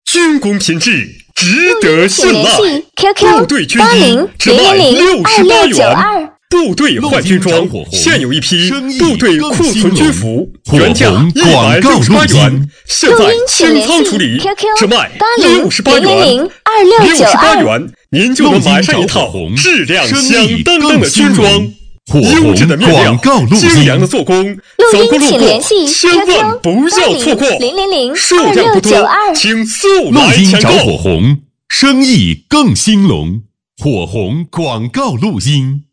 军工品质值得信赖。部队军衣只卖68元。部队换军装，现有一批部队库存军服，原价168元，现在清仓处理，只卖68元。68元，您就能买上一套质量响当当的军装。优质的面料，精良的做工，走过路过千万不要错过。数量不多，请速来抢购。 火红，生意更兴隆。火红广告录音。